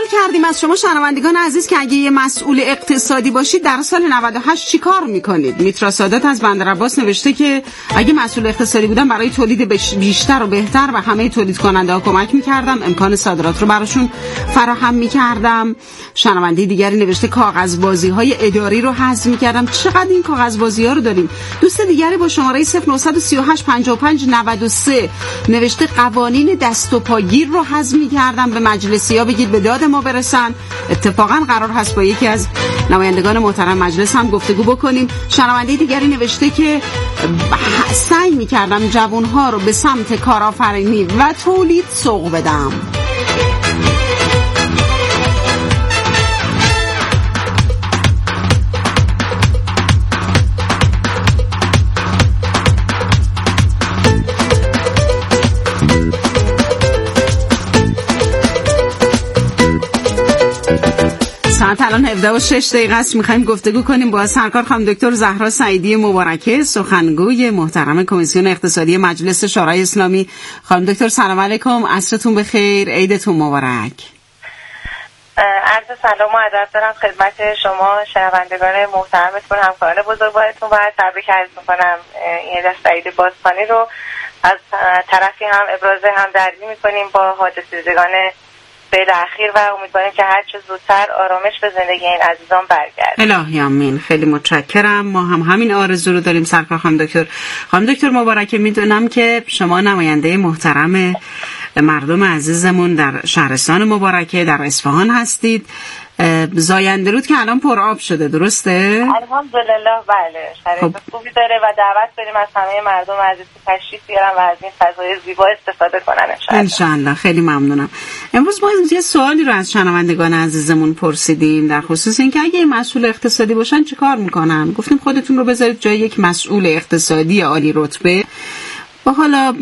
کردیم از شما شنوندگان عزیز که اگه یه مسئول اقتصادی باشید در سال 98 چی کار میکنید؟ میترا سادات از بندر عباس نوشته که اگه مسئول اقتصادی بودم برای تولید بیشتر و بهتر و همه تولید کننده ها کمک میکردم، امکان صادرات رو براشون فراهم میکردم. شنونده دیگری نوشته کاغذبازی های اداری رو حذف میکردم. چقدر این کاغذبازی ها رو داریم. دوست دیگری با شماره 0938 55 93 نوشته قوانین دست و پاگیر رو حذف میکردم، به مجلسی‌ها بگید به داد ما برسن. اتفاقا قرار هست با یکی از نمایندگان محترم مجلس هم گفتگو بکنیم. شنونده دیگری نوشته که سعی میکردم جوانها رو به سمت کارآفرینی و تولید سوق بدم. ساعت الان 17:06 است. میخوایم گفتگو کنیم با سرکار خانم دکتر زهرا سعیدی مبارکه، سخنگوی محترم کمیسیون اقتصادی مجلس شورای اسلامی. خانم دکتر سلام علیکم، عصرتون بخیر، عیدتون مبارک. عرض سلام و ادب دارم خدمت شما شنوندگان محترمتون، همکاران بزرگوارتون و تبریک عرض میکنم این دست عید بازخوانی رو. از طرفی هم ابراز همدردی میکنیم با حادثه زدگان فعل اخیر و امیدواریم که هر چه زودتر آرامش به زندگی این عزیزان برگرده. الهی آمین. خیلی متشکرم. ما هم همین آرزو رو داریم سرکار خانم دکتر. خانم دکتر مبارکه، میدونم که شما نماینده محترم مردم عزیزمون در شهرستان مبارکه در اصفهان هستید. زاینده رود که الان پر آب شده، درسته؟ الحمدلله بله، شرایط خوبی داره و دعوت داریم از همه مردم عزیز که تشریف بیارن و از این فضای زیبا استفاده کنن انشالله. خیلی ممنونم. امروز ما یه سوالی رو از شنوندگان عزیزمون پرسیدیم در خصوص اینکه اگه مسئول اقتصادی باشن چی کار میکنن. گفتیم خودتون رو بذارید جای یک مسئول اقتصادی عالی رتبه و حالا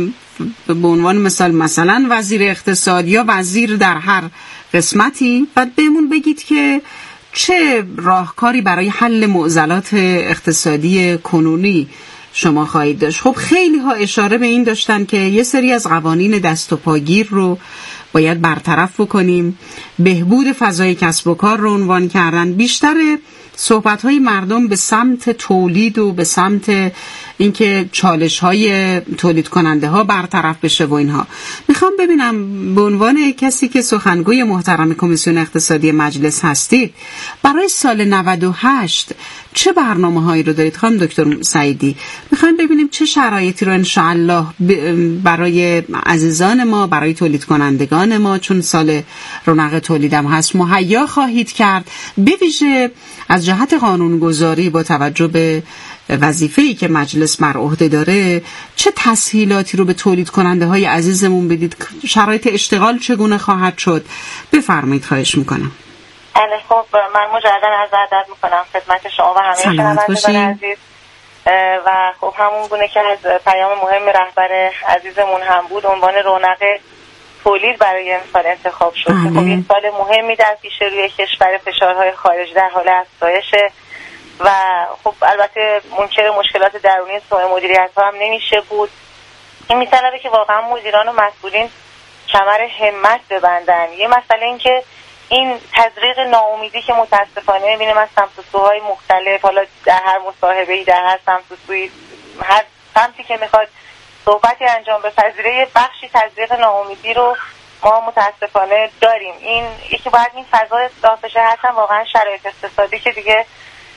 به عنوان مثلا وزیر اقتصاد یا وزیر در هر قسمتی، بعد بهمون بگید که چه راهکاری برای حل معضلات اقتصادی کنونی شما خواهید داشت. خب خیلی ها اشاره به این داشتن که یه سری از قوانین دست و پاگیر رو باید برطرف بکنیم، بهبود فضای کسب و کار رو عنوان کردن. بیشتر صحبت‌های مردم به سمت تولید و به سمت اینکه چالش‌های تولید کننده ها برطرف بشه و اینها. میخوام ببینم به عنوان کسی که سخنگوی محترم کمیسیون اقتصادی مجلس هستید، برای سال 98 چه برنامه‌هایی رو دارید خانم دکتر سعیدی؟ میخوایم ببینیم چه شرایطی رو انشاءالله برای عزیزان ما، برای تولید کنندگان ما، چون سال رونق تولیدم هست، مهیا خواهید کرد. به ویژه از جهت قانونگذاری با توجه به وظیفه‌ای که مجلس بر عهده داره، چه تسهیلاتی رو به تولید کننده های عزیزمون بدید؟ شرایط اشتغال چگونه خواهد شد؟ بفرمایید، خواهش میکنم. خب من مجددا عرض ادب میکنم خدمت شما و همه شنوندگان عزیز و خب همون گونه که از پیام مهم رهبر عزیزمون هم بود، عنوان رونق تولید برای این سال انتخاب شد. خب یک سال مهمی در پیش روی کشور، فشارهای خارجی در حال افزایشه و خب البته منکر مشکلات درونی سوء مدیریت ها هم نمیشه بود. این میطلبه که واقعا مدیران و مسئولین کمر همت ببندن. یه مسئله این که این تزریق ناامیدی که متاسفانه میبینیم از سمت و سوهای مختلف، حالا در هر مصاحبه‌ای، در هر سمت و سوی، هر سمتی که میخواد صحبتی انجام بپذیره، یه بخشی تزریق ناامیدی رو ما متاسفانه داریم. این یکی باید این فضا اصلاح بشه، هستن واقعا شرایط اقتصادی که دیگه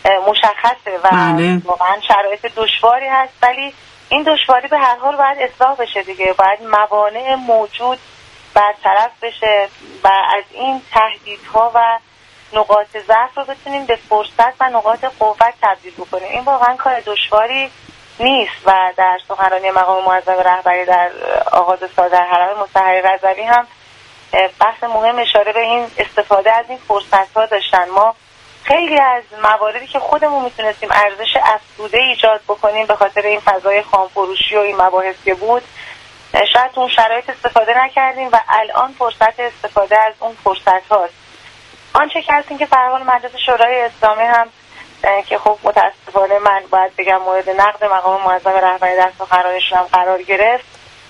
مشخصه و واقعا شرایط دشواری هست، ولی این دشواری به هر حال باید اصلاح بشه دیگه. باید موانع موجود برطرف بشه و از این تهدیدها و نقاط ضعف رو بتونیم به فرصت و نقاط قوت تبدیل بکنیم. این واقعا کار دشواری نیست و در سخنرانی مقام معظم رهبری در آغاز سال در حرم مطهر رضوی هم بحث مهم اشاره به این استفاده از این فرصت‌ها داشتن. ما خیلی از مواردی که خودمون میتونستیم ارزش افزوده ایجاد بکنیم به خاطر این فضای خامفروشی و این مباحث که بود، شاید اون شرایط استفاده نکردیم و الان فرصت استفاده از اون فرصت هاست. آنچه که هستیم که به هر حال مجلس شورای اسلامی هم که خب متاسفانه من باید بگم مورد نقد مقام معظم رهبری در سخنرانیشون هم قرار گرفت،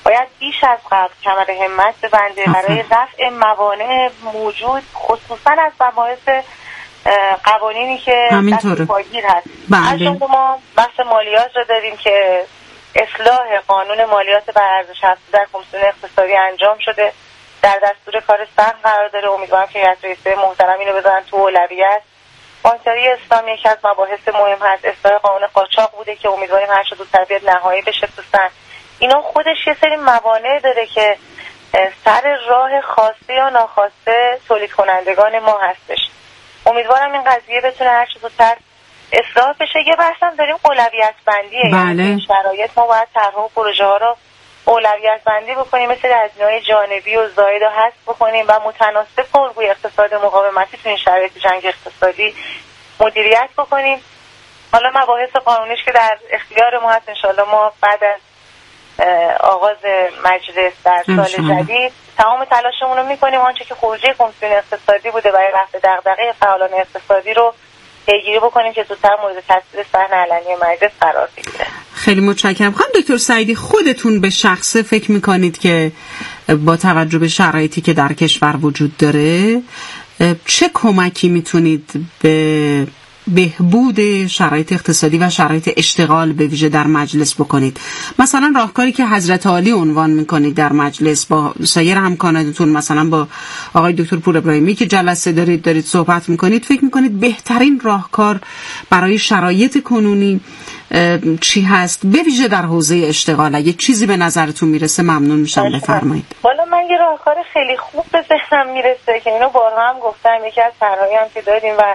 باید بیش از قبل کمر همت ببنده برای رفع موانع موجود، خصوصا از مباحث قوانینی که دستگیر هست. از جمله ما بحث مالیات رو داریم که اصلاح قانون مالیات بر ارزش افزوده در کمیسیون اقتصادی انجام شده، در دستور کار سخت قرار داره. امیدوارم که هیئت رئیسه محترم اینو بذارن تو اولویت. بانکداری اسلامی یکی از مباحث مهم هست. اصلاح قانون قاچاق بوده که امیدواریم هر چه زودتر بیاد نهایی بشه. دوستان اینا خودش یه سری موانع داره که سر راه خواسته یا ناخواسته تولید کنندگان ما هستش. امیدوارم این قضیه بتونه هر چه زودتر اصلاح بشه. یه بحث هم داریم اولویت بندیه. یعنی شرایط ما باید طرح و پروژه ها رو اولویت بندی بکنیم، مثل هزینه‌های جانبی و زائد رو حذف بکنیم و متناسب با الگوی اقتصاد مقاومتی تو این شرایط جنگ اقتصادی مدیریت بکنیم. حالا مباحث قانونیش که در اختیار ما هست، انشالله ما بعد از آغاز مجلس در سال جدید تمام تلاشمون رو میکنیم آنچه که خروجی کمیسیون اقتصادی بوده برای رفع دغدغه فعالان اقتصادی رو پیگیری بکنیم که زودتر مورد تصویب صحن علنی مجلس قرار بگیره. خیلی متشکرم. خانم دکتر سعیدی، خودتون به شخصه فکر میکنید که با توجه به شرایطی که در کشور وجود داره چه کمکی میتونید به بهبود شرایط اقتصادی و شرایط اشتغال به ویژه در مجلس بکنید؟ مثلا راهکاری که حضرت عالی عنوان میکنید در مجلس با سایر همکارانتون، مثلا با آقای دکتر پور ابراهیمی که جلسه دارید صحبت میکنید، فکر میکنید بهترین راهکار برای شرایط کنونی چی هست، به ویژه در حوزه اشتغال؟ اگه چیزی به نظرتون میرسه ممنون میشم بفرمایید. والا من یه راهکار خیلی خوب به ذهنم میرسه که اینو بارها هم گفتم، یکی از طرحایی هم که داریم و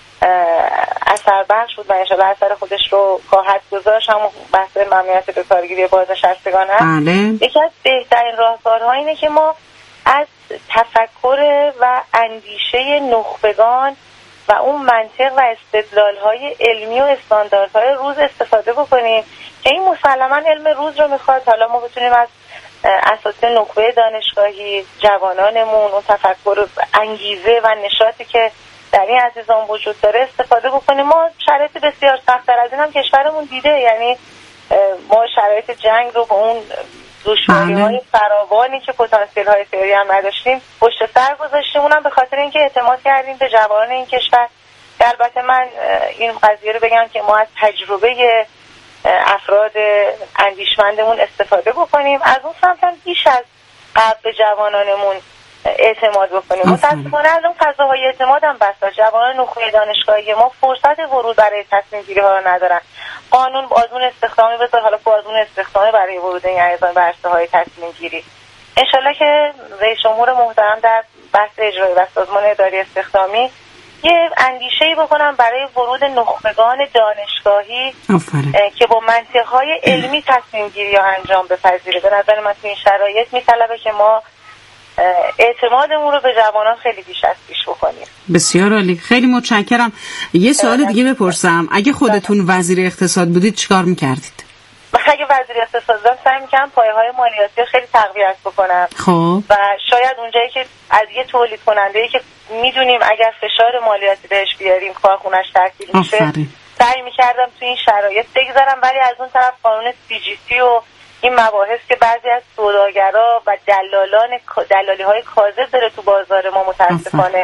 اثر بخش بود و انشاءالله اثر خودش رو خواهد گذاشت، همون بحث ممنوعیت به کارگیری بازنشستگان هست. یکی از بهترین راهکارها اینه که ما از تفکر و اندیشه نخبگان و اون منطق و استدلال‌های علمی و استانداردهای روز استفاده بکنیم که این مسلماً علم روز رو میخواد. حالا ما بتونیم از اساتید نخبه دانشگاهی، جوانانمون، اون تفکر انگیزه و نشاطی که در این عزیزان وجود داره استفاده بکنیم. ما شرایط بسیار سخت‌تر از این هم کشورمون دیده، یعنی ما شرایط جنگ رو با اون دشواری‌های فراوانی که پتانسیل‌های فعلی هم نداشتیم پشت سر گذاشتیم، اونم به خاطر اینکه اعتماد کردیم به جوانان این کشور. البته من این قضیه رو بگم که ما از تجربه افراد اندیشمندمون استفاده بکنیم، از اون سمت هم بیش از قبل به جوانانمون اعتماد بکنیم. متاسفانه از اون فضاهای اعتماد هم بسا جوانان نخبه دانشگاهی ما فرصت ورود برای تصمیم گیری ها رو ندارن. قانون آزمون استخدامی بذار، حالا آزمون استخدامی برای ورود این عزیزان به عرصه های تصمیم گیری. انشالله که رئیس جمهور محترم در بحث اجرایی و سازمان اداری استخدامی یه اندیشه‌ای بکنم برای ورود نخبگان دانشگاهی که با منطق‌های علمی تصمیم گیری ها انجام بپذیره. به نظر من این شرایط میطلبه که ما اعتمادمون رو به جوانان خیلی بیش از پیش بکنیم. بسیار عالی، خیلی متشکرم. یه سوال دیگه بپرسم، اگه خودتون وزیر اقتصاد بودید چیکار می‌کردید؟ اگه وزیر اقتصاد بودم سعی می‌کردم پایه‌های مالیاتی خیلی تقویت بکنم. خب و شاید اونجایی که از یه تولید کننده‌ای که میدونیم اگر فشار مالیاتی بهش بیاریم کارخونه‌اش تعطیل میشه، سعی می‌کردم تو این شرایط بگذارم، ولی از اون طرف قانون CGT و این مباحث که بعضی از سوداگرا و دلالی‌های کاذب داره تو بازار ما، متاسفانه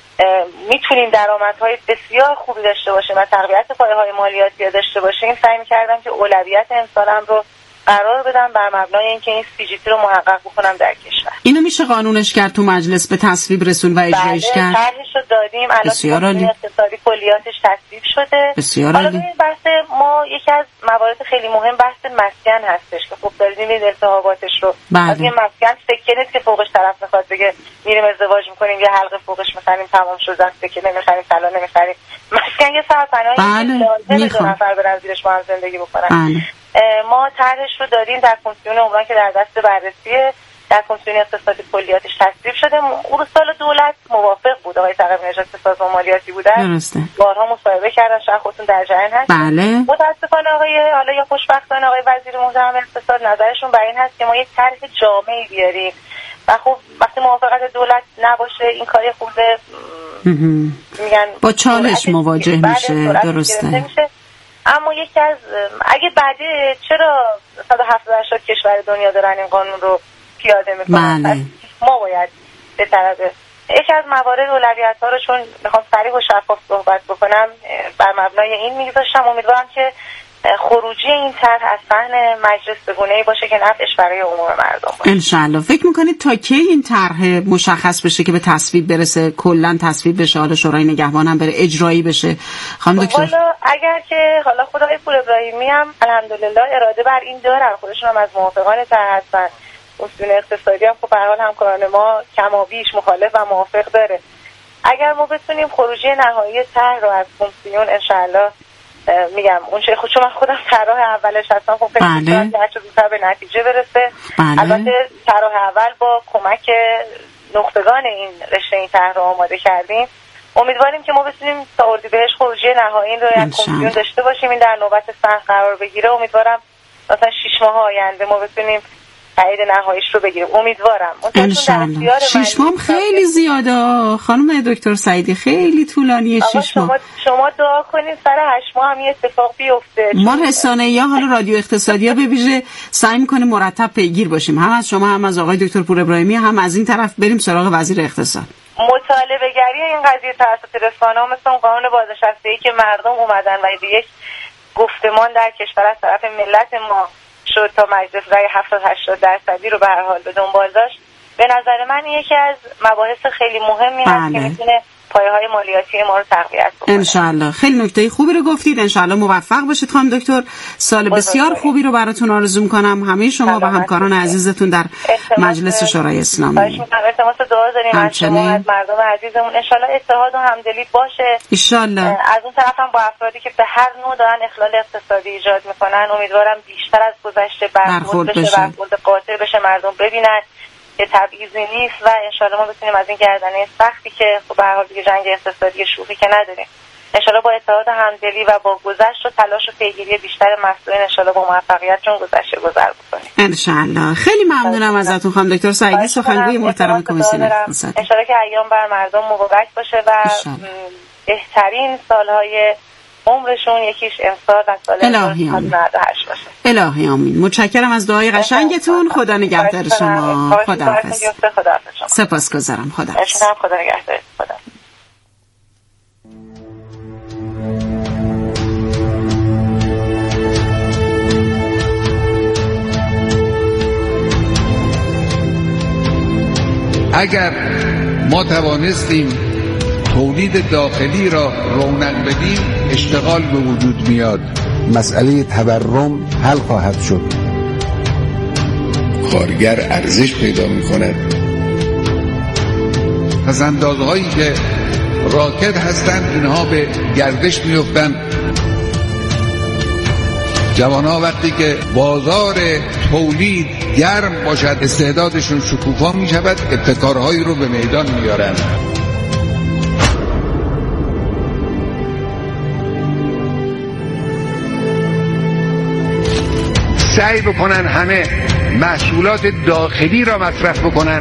میتونیم درآمدهای بسیار خوبی داشته باشیم و تقویت پایه‌های مالیاتی داشته باشیم. سعی می‌کردم که اولویت امسالم رو قرار بدم بر مبنای اینکه این CGT رو محقق بکنم در کشور. اینو میشه قانونش کرد، تو مجلس به تصویب رسون و اجرایش کرد؟ بله، طرحش رو دادیم. الان اقتصادی کلیاتش تصویب شده. بسیار عالی. بحث ما یکی از موارد خیلی مهم بحث مسکن هستش که خب داریم این التهاباتش رو. از این مسکن سکه نیست که فوقش طرف میخواد بگه میریم ازدواج میکنیم یه حلقه فوقش میخریم تمام شد، سکه نمیخریم، طلا نمیخریم. مسکن یه سرپناهی لازمه دو نفر برن زیرش با هم زندگی بکنن. ما طرحش رو داریم در کمیسیون عمران که در دست بررسیه، در کمیسیون اقتصادی کلیاتش تصویب شده. اورسال دولت موافق بود، آقای تقوی نژاد که سازمان مالیاتی بودن بارها مصاحبه کردن، شاید خودتون در جریان هستید. بله. متاسفانه حالا یا خوشبختانه آقای وزیر محترم اقتصاد نظرشون بر این هست که ما یک طرح جامعی بیاریم و خب وقتی موافقت دولت نباشه این کاری خورده میگن با چالش مواجه میشه. درسته. اما یکی از اگه بعده چرا 170 کشور دنیا دارن این قانون رو پیاده میکنن؟ بله. ما باید به طرف یکی از موارد اولویت‌ها رو چون میخوام صریح و شفاف صحبت بکنم بر مبنای این میگذاشتم. امیدوارم که خروجی این طرح از صحن مجلس به گونه‌ای باشه که نفعش برای عموم مردم باشه. انشالله. فکر میکنید تا کی این طرح مشخص بشه که به تصویب برسه، کلا تصویب بشه، حالا شورای نگهبان هم بره اجرایی بشه؟ خانم دکتر حالا اگر که حالا خدای پور ابراهیمی هم الحمدلله اراده بر این دارن، خودشون هم از موافقان طرح هستن، اصول اقتصادی هم خب به هر حال همکاران ما کمابیش مخالف و موافق داره. اگر ما بتونیم خروجی نهایی طرح رو از کمیسیون انشالله میگم اون چه خود چون من خودم طرح اولش هستم خب فکر می‌کنم که هر چه زودتر به نتیجه برسه. البته طرح اول با کمک نخبگان این رشته این طرح رو آماده کردیم. امیدواریم که ما بتونیم تا اردیبهشت خروجی نهایی رو از کمیسیون داشته باشیم، این در نوبت صحن قرار بگیره. امیدوارم مثلا 6 ماه آینده ما بتونیم تایید نهاییش رو بگیریم. امیدوارم. انشالله. 6 ماه خیلی زیاده خانم دکتر سعیدی، خیلی طولانیه 6 ماه. شما دعا کنید سر 8 ماه هم یه اتفاق بیفته. ما رسانه‌ای ها، حالا رادیو اقتصادی ها به ویژه سعی می‌کنیم مرتب پیگیر باشیم، هم از شما هم از آقای دکتر پور ابراهیمی، هم از این طرف بریم سراغ وزیر اقتصاد. مطالبه گری این قضیه توسط رسانه‌ها مثل اون قانون بازنشستگی که مردم اومدن و به یک گفتمان در کشور از طرف ملت ما شد تا مجلس رای 70-80% رو به هر حال به دنبال داشت. به نظر من یکی از مباحث خیلی مهمی هست که میتونه پایه‌های مالیاتی ما رو تقویت کنه. انشالله. خیلی نکته خوبی رو گفتید. انشالله موفق باشید خانم دکتر. سال بسیار خوبی رو براتون آرزو می‌کنم، همه شما و همکاران عزیزتون در مجلس شورای اسلامی. خواهش می‌کنم التماس دعا داریم از شما، از مردم عزیزمون. انشالله اتحاد و همدلی باشه. انشالله. از اون طرف هم با افرادی که به هر نوع دارن اخلال اقتصادی ایجاد می‌کنن امیدوارم بیشتر از گذشته برخورد بشه، برخورد قاطع بشه، مردم ببینن که تبعیضی نیست و انشالله ما بتونیم از این گردنه سختی که خب به هر حال دیگه جنگ اقتصادی شوخی که نداریم، انشالله با اتحاد همدلی و با گذشت و تلاش و پیگیری بیشتر مسئولین انشالله با موفقیت چون گذشته گذر بکنیم. انشالله. خیلی ممنونم ازتون خانم دکتر سعیدی، سخنگوی محترم کمیسیون اقتصاد. انشالله که ایام بر مردم مبارک باشه و بهترین سالهای عمرشون یکیش امسال و سال 1998 باشه. الهی آمین. متشکرم از دعای قشنگتون. خدا نگهدار شما. خداحافظ. سپاسگزارم. خداحافظ. خدا نگهدار. خدا. اگر ما توانستیم تولید داخلی را رونق بدیم اشتغال به وجود میاد، مسئله تورم حل خواهد شد، کارگر ارزش پیدا میکند، پسندازهایی که راکد هستند اینها به گردش میفتند. جوانها وقتی که بازار تولید گرم باشد استعدادشون شکوفا میشود، ابتکارهایی رو به میدان میارند. سعی بکنن همه محصولات داخلی را مصرف بکنن.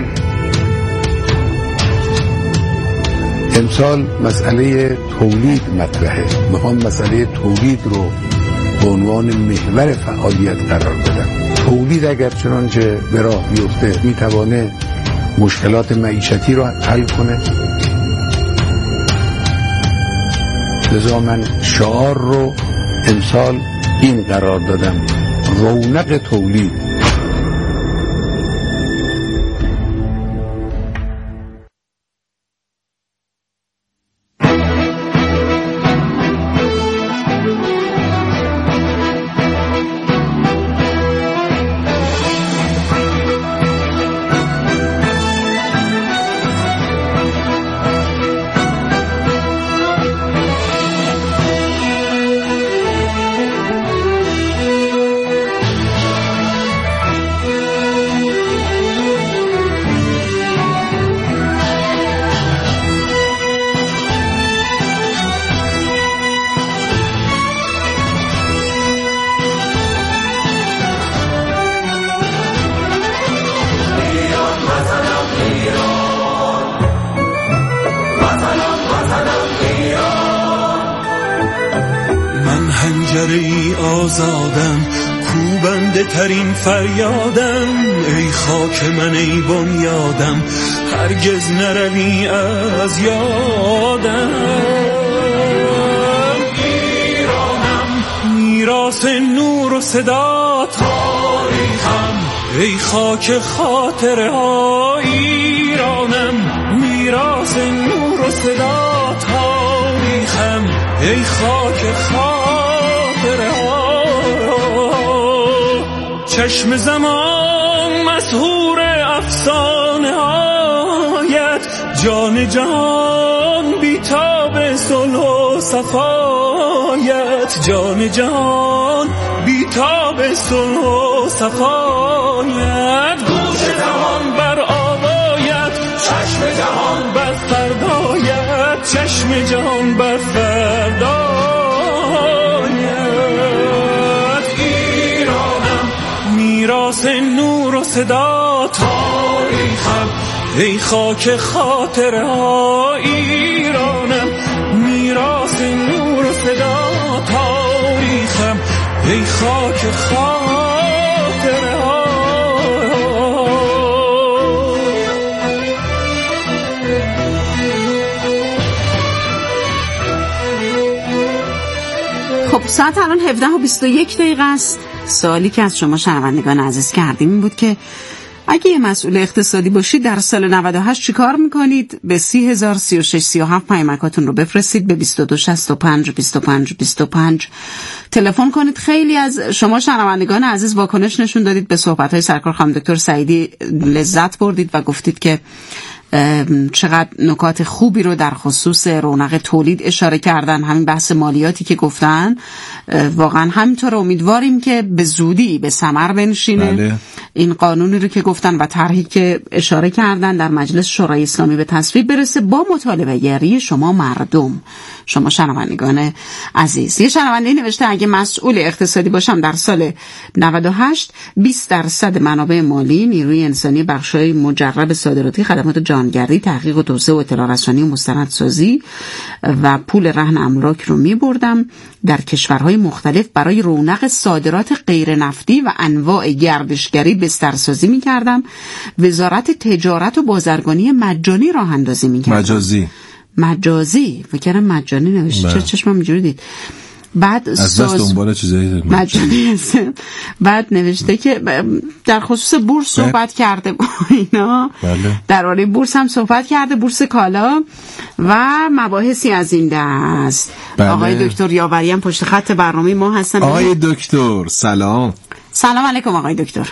امسال مسئله تولید مطرحه. میخوام مسئله تولید رو به عنوان محور فعالیت قرار بدم. تولید اگر چنانچه به راه بیفته میتوانه مشکلات معیشتی رو حل کنه. لذا من شعار رو امسال این قرار دادم: رونق تولید. پنجره ای آزادم، کوبنده ترین فریادم، ای خاک من ای بنیادم، هرگز نروی از یادم. ایرانم میراث نور و صدا تاریخم، ای خاک خاطره ها. ایرانم میراث نور و صدا تاریخم، ای خاک خاطره ها. چشم زمان مسحور افسانه هایت، جان جهان بیتاب صلح و صفایت، جان جهان بیتاب صلح و صفایت. گوش جهان بر آوایت، چشم جهان بر فردایت، چشم جهان بر فردایت. ایرانم میراث نور و صدا تاریخم، ای خاک خاطره ها. ایرانم میراث نور و صدا تاریخم، ای خاک خاطره ها. خب ساعت الان 17:21 است. سوالی که از شما شنوندگان عزیز کردیم این بود که اگه یه مسئول اقتصادی باشید در سال 98 چی کار میکنید؟ به 30,036,37 پیامکاتون رو بفرستید، به 2265 تلفن کنید. خیلی از شما شنوندگان عزیز واکنش نشون دادید به صحبت‌های سرکار خانم دکتر سعیدی، لذت بردید و گفتید که چقدر نکات خوبی رو در خصوص رونق تولید اشاره کردن. همین بحث مالیاتی که گفتن واقعا همینطور امیدواریم که به زودی به ثمر بنشینه. بله. این قانونی رو که گفتن و طرحی که اشاره کردن در مجلس شورای اسلامی به تصویب برسه با مطالبه گری شما مردم، شما شنوندگان عزیز. یه شنونده نوشته اگه مسئول اقتصادی باشم در سال 98 20% منابع مالی، نیروی انسانی، بخش‌های مجرب صادراتی، خدمات جهانگردی، تحقیق و توسعه و اطلاع رسانی و مستندسازی و پول رهن املاک رو می‌بردم در کشورهای مختلف برای رونق صادرات غیر نفتی و انواع گردشگری بسترسازی می‌کردم. وزارت تجارت و بازرگانی مجانی راه اندازی می‌کردم. مجازی فکرم مجانی نوشته. چرا چشمم اینجوری دید؟ بعد از دست دنبال چیزایی مجانی هست. بعد نوشته که در خصوص بورس صحبت کرده اینا. بله. درباره بورس هم صحبت کرده، بورس کالا و مباحثی از این دست. بله. آقای دکتر یاوری هم پشت خط برنامه ما هستن. آقای دکتر سلام. سلام علیکم آقای دکتر.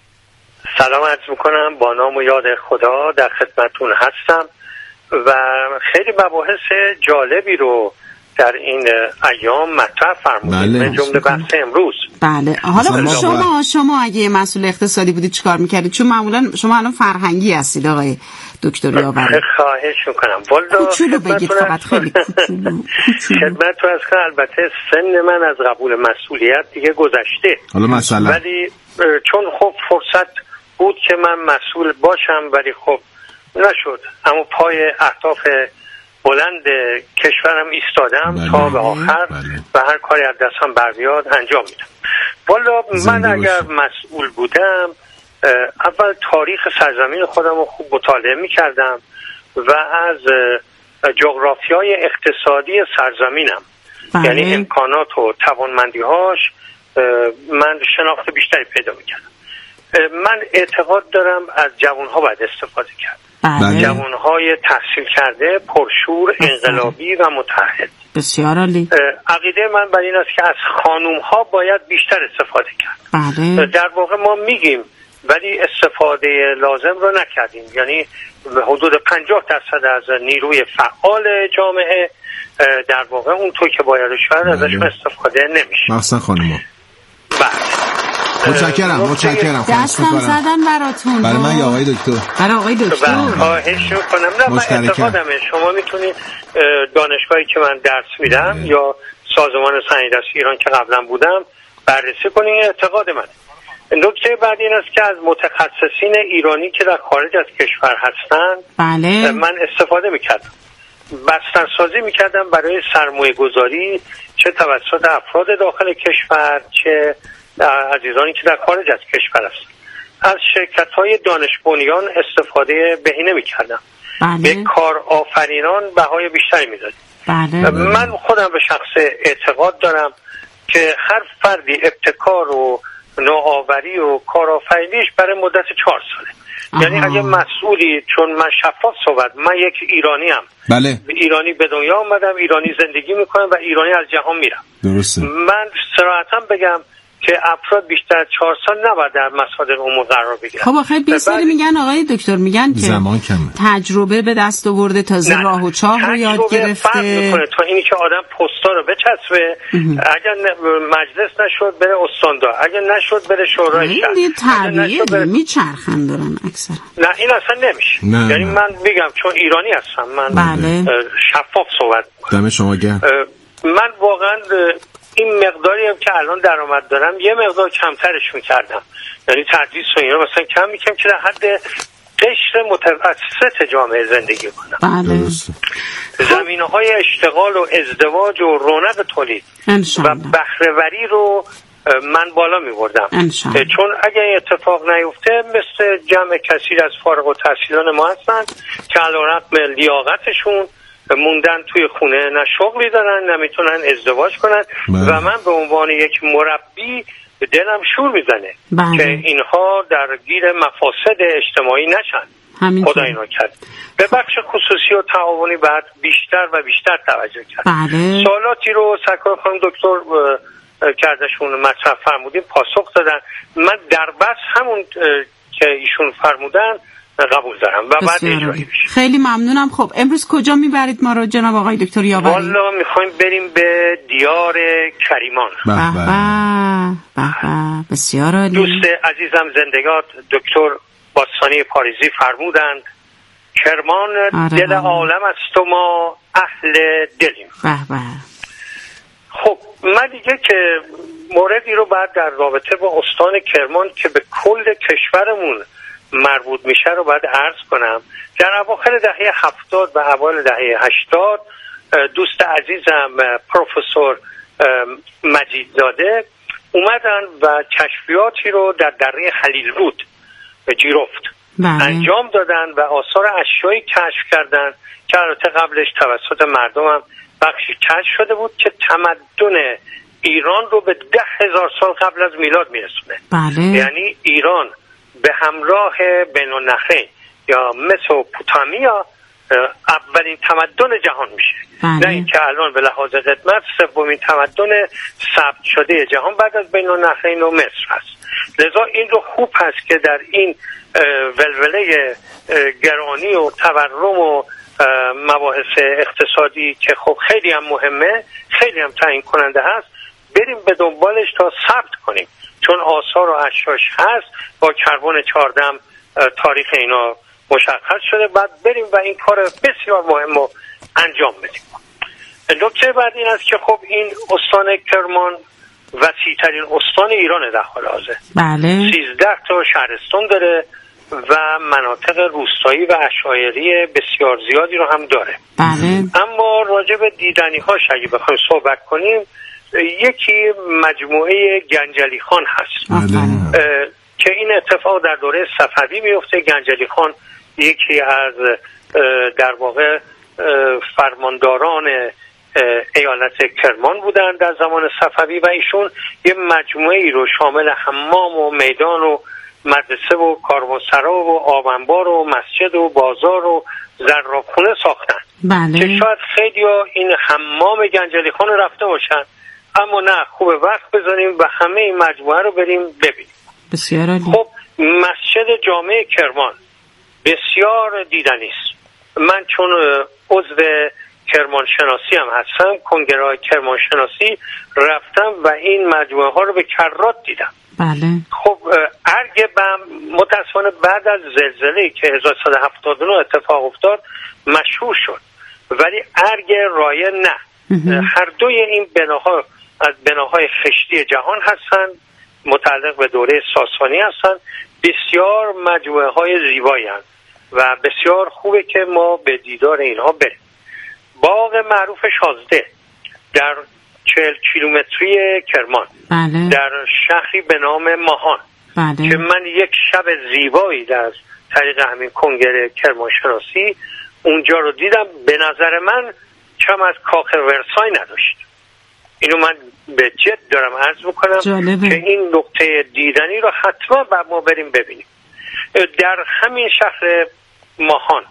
سلام عرض میکنم، با نام و یاد خدا در خدمتون هستم و خیلی مباحث جالبی رو در این ایام مطرح فرمودید. بله. به جمله بحث امروز. بله. حالا شما اگه مسئول اقتصادی بودید چیکار میکردید؟ چون معمولا شما الان فرهنگی هستید آقای دکتر یاوری. خواهش میکنم. والا کوچولو بگید فقط، خیلی کوچولو. خدمتتون از که البته سن من از قبول مسئولیت دیگه گذشته. حالا مثلا ولی چون خب فرصت بود که من مسئول باشم ولی خب نشد، اما پای اهداف بلند کشورم ایستادم. بله. تا به آخر. بله. و هر کاری از دستم برمیاد انجام میدم. والا من اگر مسئول بودم اول تاریخ سرزمین خودم رو خوب مطالعه میکردم و از جغرافیای اقتصادی سرزمینم، بله. یعنی امکانات و توانمندی‌هاش، من شناخت بیشتری پیدا میکردم. من اعتقاد دارم از جوانها باید استفاده کرد. بله. جوانهای تحصیل کرده، پرشور، انقلابی و متحد. بسیار عالی. عقیده من بر این است که از خانومها باید بیشتر استفاده کرد. بله. در واقع ما میگیم ولی استفاده لازم رو نکردیم، یعنی حدود 50% از نیروی فعال جامعه در واقع اونطور که باید شاید ازشون استفاده نمیشه، مخصوصا خانوما. بله. متشکرم. دستم زدن براتون. برای من یا آقای دکتر؟ برای آقای دکتر. خواهش میکنم. نه من اعتقادمه شما میتونید دانشگاهی که من درس میدم یا سازمان صنعت ایران که قبلا بودم بررسی کنید. این اعتقاد من. نکته بعدی این است که از متخصصین ایرانی که در خارج از کشور هستن بله. من استفاده میکردم، بسترسازی میکردم برای سرمایه گذاری چه توسط افراد داخل کشور چه عزیزانی که در خارج از کشور هستند. از شرکت‌های دانش بنیان استفاده بهینه می‌کردم. به کارآفرینان بهای بیشتری می‌دادیم. من خودم به شخص اعتقاد دارم که هر فردی ابتکار و نوآوری و کارآفرینیش برای مدت 4 ساله. یعنی اگه مسئولی، چون من شفاف صحبت، من یک ایرانی ام. بله. ایرانی به دنیا اومدم، ایرانی زندگی میکنم و ایرانی از جهان میرم. درسته. من صراحتاً بگم که افراد بیشتر از 4 سال نباید در مصادر عموم قرار بگیرن. خب آخه بسیاری میگن آقای دکتر، میگن که زمان کمه، تجربه به دست آورده، تازه راه و چاه رو یاد گرفته. تا اینی که آدم پستا رو بچسبه، اگر مجلس نشد بره استاندار، اگر نشد بره شورای شهر. این طبیعیه، میچرخن دارن اکثر. نه این اصلا نمیشه. یعنی من میگم چون ایرانی هستم، من شفاف صحبت میکنم. دم شما گرم. من واقعا این مقداری هم که الان درآمد دارم یه مقدار کمترش میکردم، یعنی تدریس و اینا مثلا کم میکنم که در حد قشر متوسط جامعه زندگی کنم. زمینه‌های اشتغال و ازدواج و رونق تولید و بهره‌وری رو من بالا میبردم، چون اگه این اتفاق نیفته مثل جمع کثیر از فارغ التحصیلان ما هستن که علیرغم لیاقتشون موندن توی خونه، نه شغلی دارن نه میتونن ازدواج کنن و من به عنوان یک مربی دلم شور میزنه که اینها درگیر مفاسد اجتماعی نشن. خدا اینو کرد. به بخش خصوصی و تعاونی بعد بیشتر و بیشتر توجه کرد. سوالاتی رو سرکار خانم دکتر کردشون مطرح فرمودیم پاسخ دادن. من در بس همون که ایشون فرمودن قبول دارم و بعد اجرایی بشه. خیلی ممنونم. خب امروز کجا میبرید ما رو جناب آقای دکتر یاوری؟ والا میخوایم بریم به دیار کریمان. بسیار عالی. دوست عزیزم زندگار دکتر باستانی پاریزی فرمودند کرمان دل عالم است و ما اهل دلیم. خب من دیگه که موردی رو بعد در رابطه با استان کرمان که به کل کشورمون مربوط میشه رو باید عرض کنم. در اواخر دهه 70 و اوایل دهه 80 دوست عزیزم پروفسور مجیدزاده اومدن و کشفیاتی رو در دره خلیلرود به جیرفت انجام دادن و آثار اشیایی کشف کردن که البته قبلش توسط مردم هم بخشی کشف شده بود که تمدن ایران رو به 10,000 سال قبل از میلاد میرسونه. یعنی ایران به همراه بین النهرین یا مسوپوتامیا اولین تمدن جهان میشه. نه اینکه الان به لحاظ قدمت سومین تمدن ثبت شده جهان بعد از بین النهرین و مصر هست. لذا این رو خوب هست که در این ولوله گرانی و تورم و مباحث اقتصادی که خب خیلی هم مهمه، خیلی هم تعیین کننده هست، بریم به دنبالش تا ثبت کنیم، چون آثار و اشیاش هست. با کربن 14 تاریخ اینا مشخص شده. بعد بریم و این کار بسیار مهم رو انجام بدیم. نکته بعد این است که خب این استان کرمان وسیع‌ترین استان ایران در حال حاضر. 13 تا شهرستان داره و مناطق روستایی و عشایری بسیار زیادی رو هم داره. اما راجع به دیدنی‌هاش اگه بخوایم صحبت کنیم، یکی مجموعه گنجلی خان هست که این اتفاق در دوره صفوی میفته. گنجلی خان یکی از در واقع فرمانداران ایالت کرمان بودن در زمان صفوی و ایشون یه مجموعه ای رو شامل حمام و میدان و مدرسه و کاروانسرا و آبانبار و مسجد و بازار و زرابخونه ساختن. که شاید خیلی ها این حمام گنجلی خان رفته باشن، اما نه، خوب وقت بذاریم و همه این مجموعه رو بریم ببینیم. بسیار عالی. خب مسجد جامع کرمان بسیار دیدنی است. من چون عضو کرمان شناسی هم هستم، کنگره کرمان شناسی رفتم و این مجموعه ها رو به کرات دیدم. خب ارگ بم متاسفانه بعد از زلزله که 1179 اتفاق افتاد مشهور شد، ولی ارگ رایه نه. هر دوی این بناها از بناهای خشتی جهان هستند، متعلق به دوره ساسانی هستند، بسیار مجموعه های زیبایی هستند و بسیار خوبه که ما به دیدار اینها بریم. باغ معروف شازده در 40 کیلومتری کرمان. بله. در شهری به نام ماهان. بله. که من یک شب زیبایی در طریق همین کنگره کرمانشناسی اونجا رو دیدم. به نظر من کم از کاخ ورسای نداشت. اینو من به جد دارم عرض میکنم جالبه. که این نقطه دیدنی رو حتما ما بریم ببینیم. در همین شهر ماهان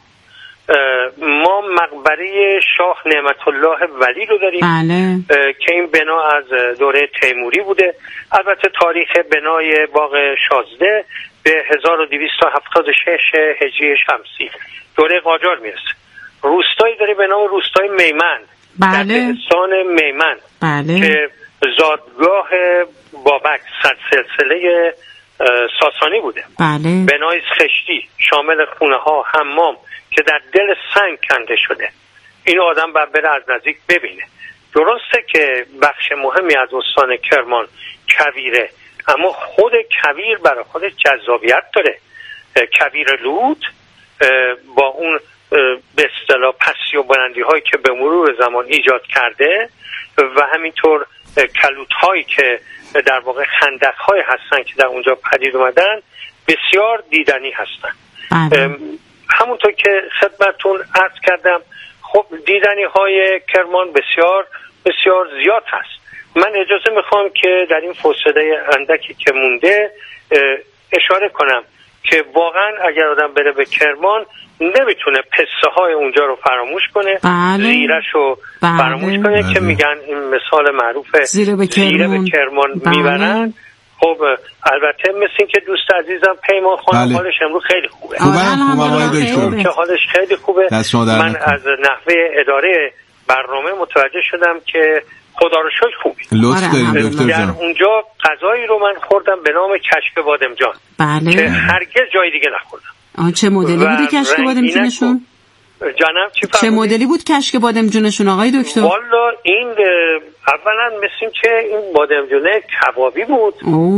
ما مقبره شاه نعمت الله ولی رو داریم. بله. که این بنا از دوره تیموری بوده. البته تاریخ بنای باغ شازده به 1276 هجری شمسی دوره قاجار میرسه. روستایی داره به نام روستای میمن. بله. در دهستان میمن. بله. که زادگاه بابک سلسله ساسانی بوده. بله. بنای خشتی شامل خونه ها، حمام که در دل سنگ کنده شده. این آدم باید بره از نزدیک ببینه. درسته که بخش مهمی از استان کرمان کویره، اما خود کویر برای خودش جذابیت داره. کویر لوط با اون به اصطلاح پستی و بلندی هایی که به مرور زمان ایجاد کرده و همینطور کلوت هایی که در واقع خندق های هستن که در اونجا پدید اومدن بسیار دیدنی هستن. همونطور که خدمتتون عرض کردم خب دیدنی های کرمان بسیار بسیار زیاد هست. من اجازه میخوام که در این فاصله اندکی که مونده اشاره کنم که واقعا اگر آدم بره به کرمان نمیتونه پسته های اونجا رو فراموش کنه. بله. زیرش رو فراموش کنه. بله. که میگن این مثال معروفه زیره به کرمان بله. میبرن. خب البته مثل این که دوست عزیزم پیمان خانم حالش امروز خیلی خوبه. که حالش خیلی خوبه. من از نحوه اداره برنامه متوجه شدم که خدا رو شکر خوبی. لطف دارید دکتر جان. در اونجا غذایی رو من خوردم به نام کشک بادمجان. بله. که هرگز جای دیگه نخوردم. چه مدلی بوده کشک بادمجونشون؟ جانم چه مدلی بود کشک بادمجونشون آقای دکتر؟ والا این اولا مثل که این بادمجونه کبابی بود.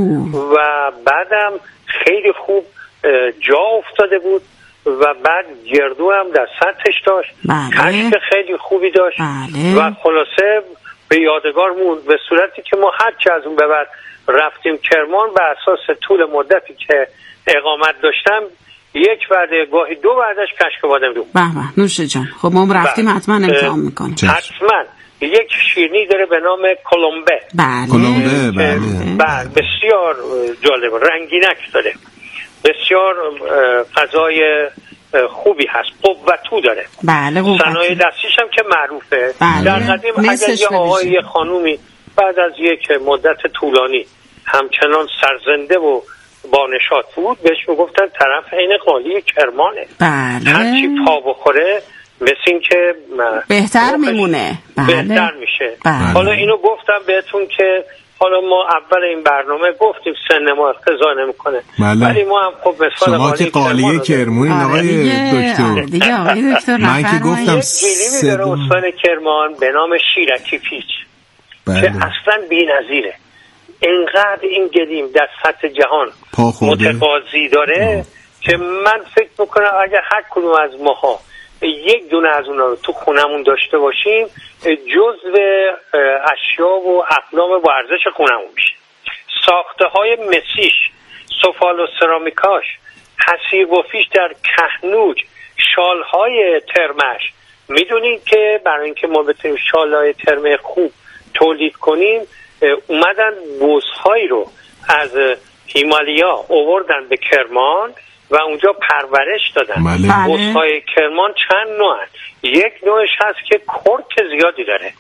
و بعدم خیلی خوب جا افتاده بود و بعد گردو هم در سطحش داشت. کشک خیلی خوبی داشت. بله. و خلاصه به یادگار موند به صورتی که ما هرچی از اون به بعد رفتیم کرمان به اساس طول مدتی که اقامت داشتم یک وعده گاهی دو وعدهش کشک بادمجون. به نوش جان. خب ما رفتیم حتما امتحان میکنیم. حتما. یک شیرینی داره به نام کلمبه. بله. بله. بسیار جالب رنگینک داره. بسیار غذای خوبی هست. قوتو داره. بله. صنایع دستیش هم که معروفه. بله. در قدیم اگر یه آقای یه خانومی بعد از یک مدت طولانی همچنان سرزنده و با نشاط بود بهش میگفتن طرف عین قالی کرمانه. بله. هرچی پا بخوره مثل این که بهتر میمونه. بهتر میشه. بله. حالا اینو گفتم بهتون که حالا ما اول این برنامه گفتیم سن ما اقتضا نمیکنه. ولی ما هم خب مثال شما که قالیه کرمونی آقای دکتر. دیگه آقای دکتر من که گفتم یک گلیمی داره استان کرمان به نام شیرکی پیچ. که اصلا بی‌نظیره. اینقدر این گلیم در سطح جهان متقاضی داره که من فکر میکنم اگر هر کدوم از ماها یک دونه از اونا رو تو خونمون داشته باشیم جزو اشیا و اقلام با ارزش خونمون میشه. ساخته های مسیش، سفال و سرامیکاش، حسیر و فیش در کهنوج، شال های ترمش. میدونید که برای اینکه ما بتونیم شال های ترمه خوب تولید کنیم اومدن بزهایی رو از هیمالیا آوردن به کرمان و اونجا پرورش دادن. بزهای کرمان چند نوع هست. یک نوعش هست که کرک زیادی داره.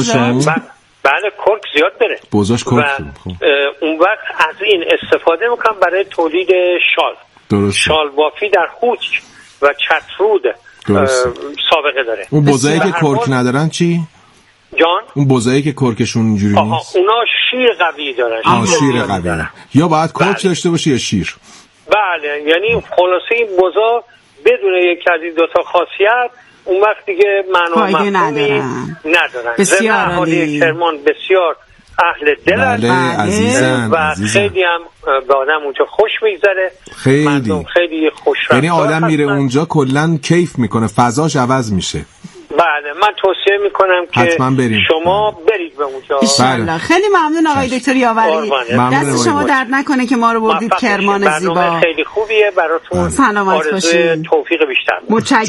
بله کرک زیاد داره. بزاش کرک. اون وقت از این استفاده میکنم برای تولید شال. درست. شال بافی در هوچ و چترود سابقه داره. اون بزایی که کرک ندارن چی؟ جان؟ اون بزایی که کرکشون اینجوری نیست. اونا شیر قوی دارن. شیر قوی. یا باید کرک داشته باشه یا شیر. بله یعنی خلاصه این بزا بدون یک از این دوتا خاصیت اون وقت دیگه معنا مفهومی ندارن. بسیار عالی. کرمان بسیار اهل دل و خیلی هم به آدم اونجا خوش میگذره. خیلی خوش رفتار. یعنی آدم میره اونجا کلا کیف میکنه، فضاش عوض میشه. بله من توصیه میکنم که شما برید به اونجا. انشالله. خیلی ممنون آقای دکتر یاوری، دست شما درد نکنه که ما رو بردید کرمان زیبا. برنامه خیلی خوبیه براتون. سلامت باشید. توفیق بیشتر. متشکرم.